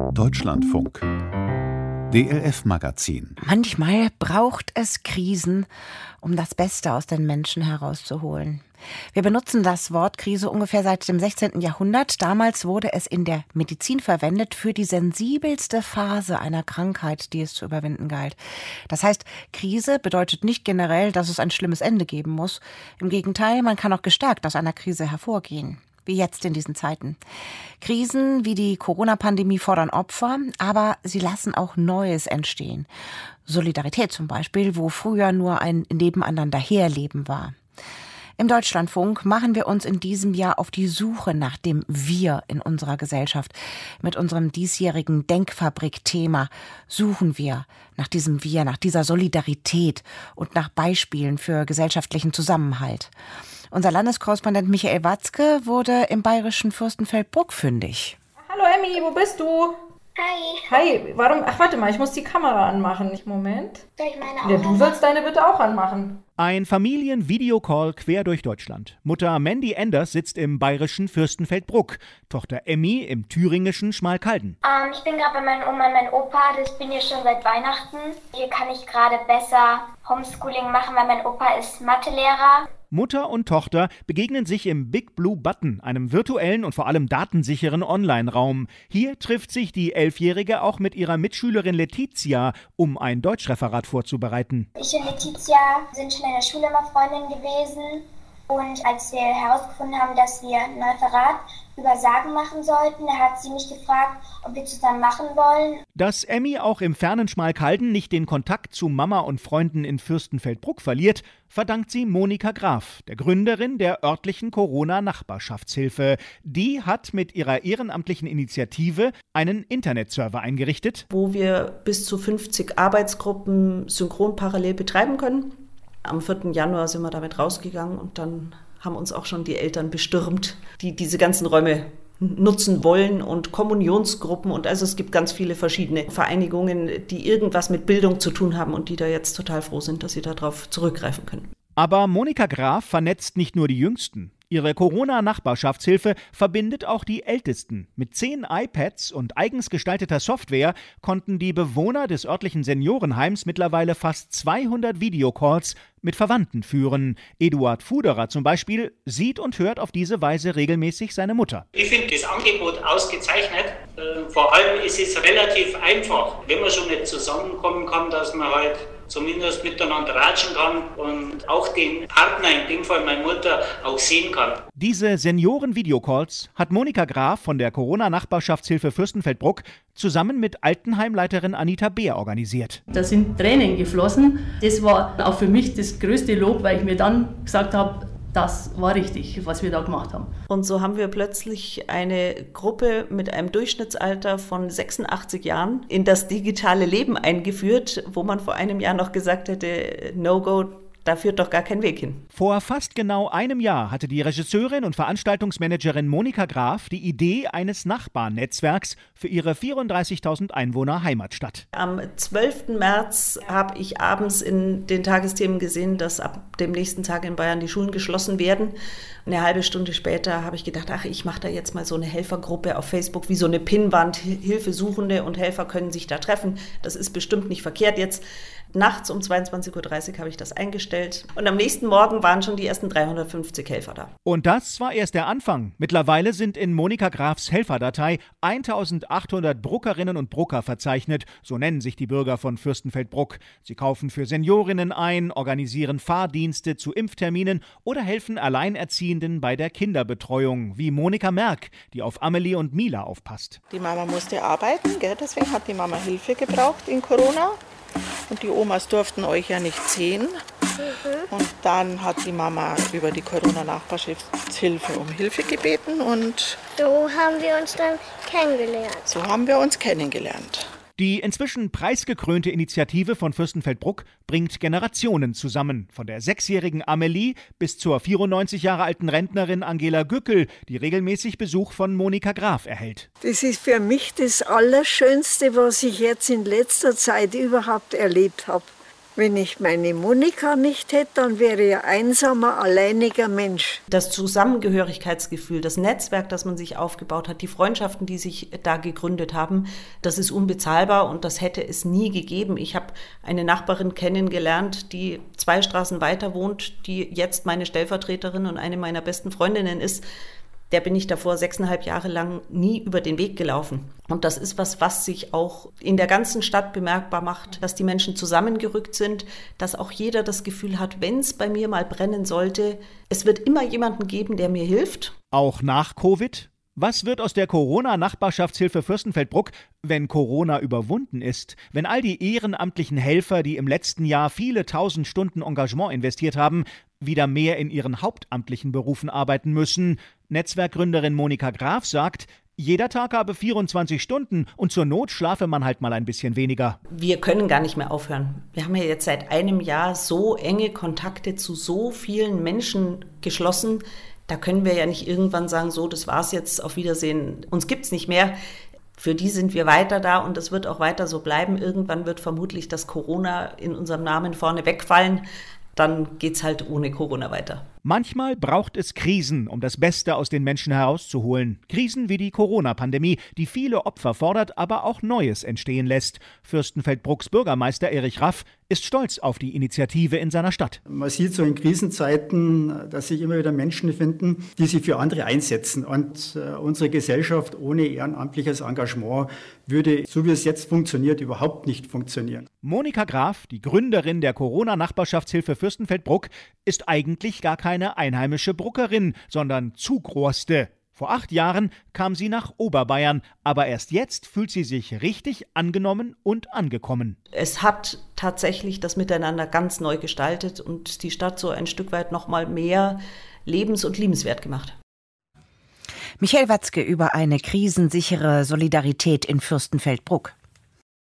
Deutschlandfunk. DLF-Magazin. Manchmal braucht es Krisen, um das Beste aus den Menschen herauszuholen. Wir benutzen das Wort Krise ungefähr seit dem 16. Jahrhundert. Damals wurde es in der Medizin verwendet für die sensibelste Phase einer Krankheit, die es zu überwinden galt. Das heißt, Krise bedeutet nicht generell, dass es ein schlimmes Ende geben muss. Im Gegenteil, man kann auch gestärkt aus einer Krise hervorgehen. Wie jetzt in diesen Zeiten. Krisen wie die Corona-Pandemie fordern Opfer, aber sie lassen auch Neues entstehen. Solidarität zum Beispiel, wo früher nur ein Nebeneinanderherleben war. Im Deutschlandfunk machen wir uns in diesem Jahr auf die Suche nach dem Wir in unserer Gesellschaft. Mit unserem diesjährigen Denkfabrik-Thema suchen wir nach diesem Wir, nach dieser Solidarität und nach Beispielen für gesellschaftlichen Zusammenhalt. Unser Landeskorrespondent Michael Watzke wurde im bayerischen Fürstenfeldbruck fündig. Hallo Emmy, wo bist du? Hi. Hi, warum? Ach, warte mal, ich muss die Kamera anmachen. Moment. Soll ich meine auch Ja, du sollst deine bitte auch anmachen. Ein Familien-Videocall quer durch Deutschland. Mutter Mandy Enders sitzt im bayerischen Fürstenfeldbruck. Tochter Emmy im thüringischen Schmalkalden. Ich bin gerade bei meiner Oma und meinem Opa. Das bin hier schon seit Weihnachten. Hier kann ich gerade besser Homeschooling machen, weil mein Opa ist Mathelehrer. Mutter und Tochter begegnen sich im Big Blue Button, einem virtuellen und vor allem datensicheren Online-Raum. Hier trifft sich die 11-Jährige auch mit ihrer Mitschülerin Letizia, um ein Deutschreferat vorzubereiten. Ich und Letizia sind schon in der Schule immer Freundinnen gewesen. Und als wir herausgefunden haben, dass wir ein Referat über Sagen machen sollten, da hat sie mich gefragt, ob wir zusammen machen wollen. Dass Emmy auch im fernen Schmalkalden nicht den Kontakt zu Mama und Freunden in Fürstenfeldbruck verliert, verdankt sie Monika Graf, der Gründerin der örtlichen Corona-Nachbarschaftshilfe. Die hat mit ihrer ehrenamtlichen Initiative einen Internetserver eingerichtet, wo wir bis zu 50 Arbeitsgruppen synchron parallel betreiben können. Am 4. Januar sind wir damit rausgegangen und dann haben uns auch schon die Eltern bestürmt, die diese ganzen Räume nutzen wollen und Kommunionsgruppen und also es gibt ganz viele verschiedene Vereinigungen, die irgendwas mit Bildung zu tun haben und die da jetzt total froh sind, dass sie darauf zurückgreifen können. Aber Monika Graf vernetzt nicht nur die Jüngsten. Ihre Corona-Nachbarschaftshilfe verbindet auch die Ältesten. Mit 10 iPads und eigens gestalteter Software konnten die Bewohner des örtlichen Seniorenheims mittlerweile fast 200 Videocalls mit Verwandten führen. Eduard Fuderer zum Beispiel sieht und hört auf diese Weise regelmäßig seine Mutter. Ich finde das Angebot ausgezeichnet. Vor allem ist es relativ einfach, wenn man schon nicht zusammenkommen kann, dass man halt zumindest miteinander ratschen kann und auch den Partner, in dem Fall meine Mutter, auch sehen kann. Diese Senioren-Videocalls hat Monika Graf von der Corona-Nachbarschaftshilfe Fürstenfeldbruck zusammen mit Altenheimleiterin Anita Beer organisiert. Da sind Tränen geflossen. Das war auch für mich das größte Lob, weil ich mir dann gesagt habe, das war richtig, was wir da gemacht haben. Und so haben wir plötzlich eine Gruppe mit einem Durchschnittsalter von 86 Jahren in das digitale Leben eingeführt, wo man vor einem Jahr noch gesagt hätte, No-Go, da führt doch gar kein Weg hin. Vor fast genau einem Jahr hatte die Regisseurin und Veranstaltungsmanagerin Monika Graf die Idee eines Nachbarnetzwerks für ihre 34.000 Einwohner Heimatstadt. Am 12. März habe ich abends in den Tagesthemen gesehen, dass ab dem nächsten Tag in Bayern die Schulen geschlossen werden. Eine halbe Stunde später habe ich gedacht, ich mache da jetzt mal so eine Helfergruppe auf Facebook, wie so eine Pinnwand. Hilfesuchende und Helfer können sich da treffen. Das ist bestimmt nicht verkehrt jetzt. Nachts um 22.30 Uhr habe ich das eingestellt und am nächsten Morgen waren schon die ersten 350 Helfer da. Und das war erst der Anfang. Mittlerweile sind in Monika Grafs Helferdatei 1800 Bruckerinnen und Brucker verzeichnet, so nennen sich die Bürger von Fürstenfeldbruck. Sie kaufen für Seniorinnen ein, organisieren Fahrdienste zu Impfterminen oder helfen Alleinerziehenden bei der Kinderbetreuung, wie Monika Merck, die auf Amelie und Mila aufpasst. Die Mama musste arbeiten, deswegen hat die Mama Hilfe gebraucht in Corona. Und die Omas durften euch ja nicht sehen. Und dann hat die Mama über die Corona-Nachbarschaftshilfe um Hilfe gebeten und So haben wir uns dann kennengelernt. so haben wir uns kennengelernt. Die inzwischen preisgekrönte Initiative von Fürstenfeldbruck bringt Generationen zusammen. Von der 6-jährigen Amelie bis zur 94 Jahre alten Rentnerin Angela Gückel, die regelmäßig Besuch von Monika Graf erhält. Das ist für mich das Allerschönste, was ich jetzt in letzter Zeit überhaupt erlebt habe. Wenn ich meine Monika nicht hätte, dann wäre ich ein einsamer, alleiniger Mensch. Das Zusammengehörigkeitsgefühl, das Netzwerk, das man sich aufgebaut hat, die Freundschaften, die sich da gegründet haben, das ist unbezahlbar und das hätte es nie gegeben. Ich habe eine Nachbarin kennengelernt, die 2 Straßen weiter wohnt, die jetzt meine Stellvertreterin und eine meiner besten Freundinnen ist. Der bin ich davor 6,5 Jahre lang nie über den Weg gelaufen. Und das ist was sich auch in der ganzen Stadt bemerkbar macht, dass die Menschen zusammengerückt sind, dass auch jeder das Gefühl hat, wenn es bei mir mal brennen sollte, es wird immer jemanden geben, der mir hilft. Auch nach Covid? Was wird aus der Corona-Nachbarschaftshilfe Fürstenfeldbruck, wenn Corona überwunden ist? Wenn all die ehrenamtlichen Helfer, die im letzten Jahr viele 1000 Stunden Engagement investiert haben, wieder mehr in ihren hauptamtlichen Berufen arbeiten müssen? Netzwerkgründerin Monika Graf sagt, jeder Tag habe 24 Stunden und zur Not schlafe man halt mal ein bisschen weniger. Wir können gar nicht mehr aufhören. Wir haben ja jetzt seit einem Jahr so enge Kontakte zu so vielen Menschen geschlossen. Da können wir ja nicht irgendwann sagen, so, das war's jetzt, auf Wiedersehen, uns gibt's nicht mehr. Für die sind wir weiter da und das wird auch weiter so bleiben. Irgendwann wird vermutlich das Corona in unserem Namen vorne wegfallen. Dann geht's halt ohne Corona weiter. Manchmal braucht es Krisen, um das Beste aus den Menschen herauszuholen. Krisen wie die Corona-Pandemie, die viele Opfer fordert, aber auch Neues entstehen lässt. Fürstenfeldbrucks Bürgermeister Erich Raff ist stolz auf die Initiative in seiner Stadt. Man sieht so in Krisenzeiten, dass sich immer wieder Menschen finden, die sich für andere einsetzen. Und unsere Gesellschaft ohne ehrenamtliches Engagement würde, so wie es jetzt funktioniert, überhaupt nicht funktionieren. Monika Graf, die Gründerin der Corona-Nachbarschaftshilfe Fürstenfeldbruck, ist eigentlich gar keine einheimische Bruckerin, sondern Zugrohrste. Vor 8 Jahren kam sie nach Oberbayern, aber erst jetzt fühlt sie sich richtig angenommen und angekommen. Es hat tatsächlich das Miteinander ganz neu gestaltet und die Stadt so ein Stück weit noch mal mehr lebens- und liebenswert gemacht. Michael Watzke über eine krisensichere Solidarität in Fürstenfeldbruck.